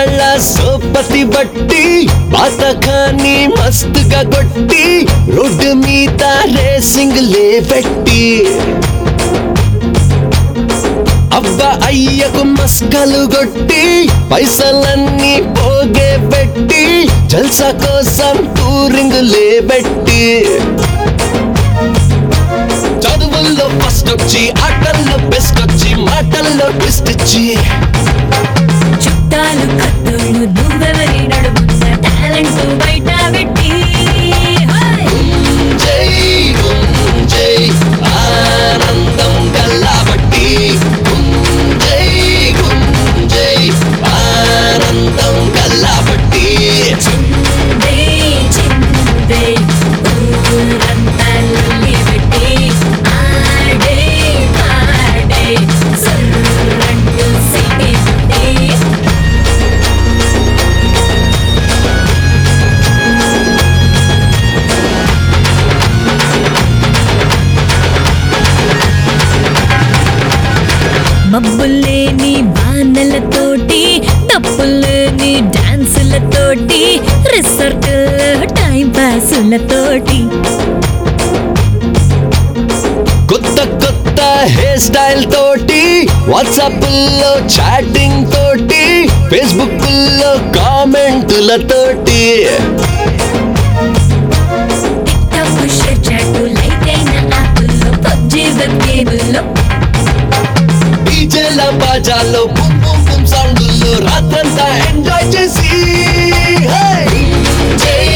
మగాళ్ళ సోపతి బట్టి పాతకాన్ని మస్తుగా కొట్టి రోడ్డు మీద రేసింగ్ లేబెట్టి అబ్బా అయ్యకు మస్కలు కొట్టి పైసలన్నీ పోగే పెట్టి జల్సా కోసం టూరింగ్ లేబెట్టి చదువుల్లో ఫస్ట్ వచ్చి ఆటల్లో బెస్ట్ వచ్చి మాటల్లో ట్విస్ట్ ఇచ్చి చుట్టాలు కత్తులు నువ్వెవరి నడుమున్న టాలెంట్ బయట పెట్టి జై జై ఆనందం గల్లాబట్టి జై జై ఆనందం గల్లాబట్టి చిందే చిందే ఊరంతా లొల్లి పెట్టి ఆడే పాడే సర్రంటూ సిటీ పుట్టి మబ్బులేని వానలతోటి తప్పులేని డాన్సులతోటి రిసార్ట్లో టైం పాసులతోటి కొత్త కొత్త హెయిర్ స్టైల్ తోటి వాట్సాప్ లో చాటింగ్ తోటి ఫేస్బుక్ లో కామెంటులతోటి టిక్టాక్ షేర్ చాట్ లైక్ అయిన యాప్ల్లో పబ్జీ వెబ్ గేమ్ల్లో డీజేల బాజాలో బూమ్ బూమ్ బూమ్ సౌండ్లో రాత్రంతా ఎంజాయ్ చేసి జై